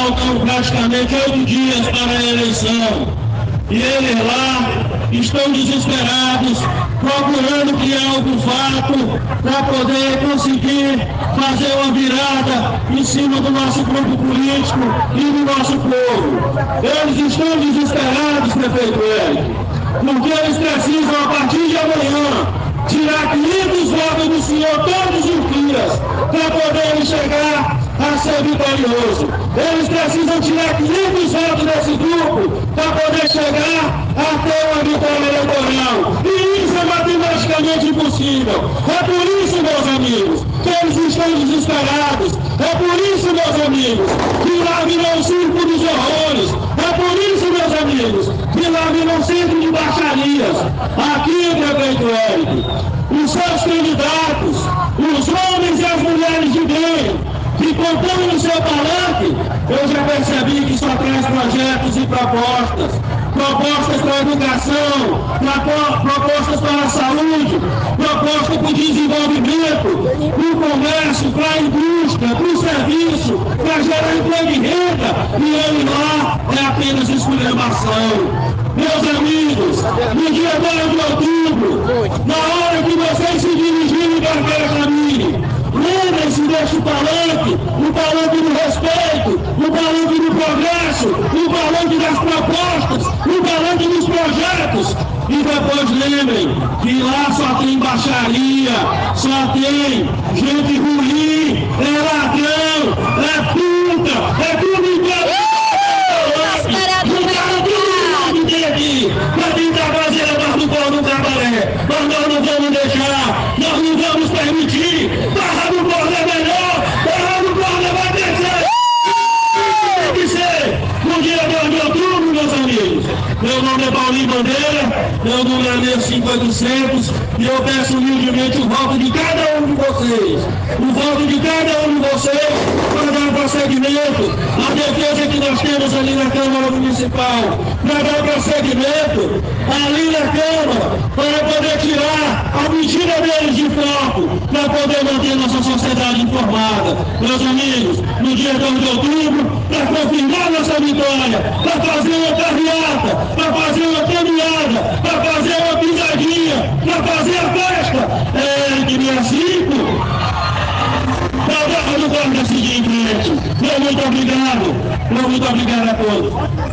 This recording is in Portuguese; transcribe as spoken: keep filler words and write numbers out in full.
faltam praticamente oito dias para a eleição. E eles lá estão desesperados, procurando criar algum fato para poder conseguir fazer uma virada em cima do nosso grupo político e do nosso povo. Eles estão desesperados, prefeito Érico, porque eles precisam, a partir de amanhã, tirar quinhentos votos do senhor todos os dias para poder chegar a ser vitorioso. Eles precisam tirar quinhentos votos desse grupo para poder chegar a ter uma vitória eleitoral. E isso é matematicamente impossível. É por isso, meus amigos, que eles estão desesperados. É por isso, meus amigos, que lá virou o circo dos horrores. É por isso, meus amigos, que lá virou um centro de baixarias. Aqui, prefeito Érico, os seus candidatos, os homens e as mulheres de bem, que compõem no seu palanque, eu já percebi que só traz projetos e propostas. Propostas para a educação, propostas para a saúde, propostas para o desenvolvimento, para o comércio, para a indústria, para o serviço, para gerar emprego e renda. E ele lá é apenas esculhambação. Meus amigos, no dia dois de outubro, na hora que vocês se dirigirem para aquela caminho, lembrem-se deste palanque, o palanque do respeito, o palanque do progresso, o palanque das propostas, o palanque dos projetos. E depois lembrem que lá só tem baixaria, só tem gente ruim, é ladrão, é puta, é tudo igual. Para tentar fazer a barra do pau no cabaré, mas nós não vamos deixar, nós não vamos permitir. Barra do pau é melhor, barra do pau vai descer. Tem que ser no dia dois de outubro, meus amigos. Meu nome é Paulinho Bandeira, meu número é cinco oitocentos e eu peço humildemente o voto de cada um de vocês. O voto de cada um de vocês para dar prosseguimento à defesa que nós temos ali na Câmara Municipal, para dar prosseguimento ali na Câmara, para poder tirar a mentira deles de foco, para poder manter nossa sociedade informada. Meus amigos, no dia dois de outubro, para confirmar nossa vitória, para fazer uma carreata, para fazer uma caminhada, para fazer uma pisadinha, para fazer a festa, é que dia cinco, para a barra do corpo seguir em frente. Muito obrigado, muito obrigado a todos.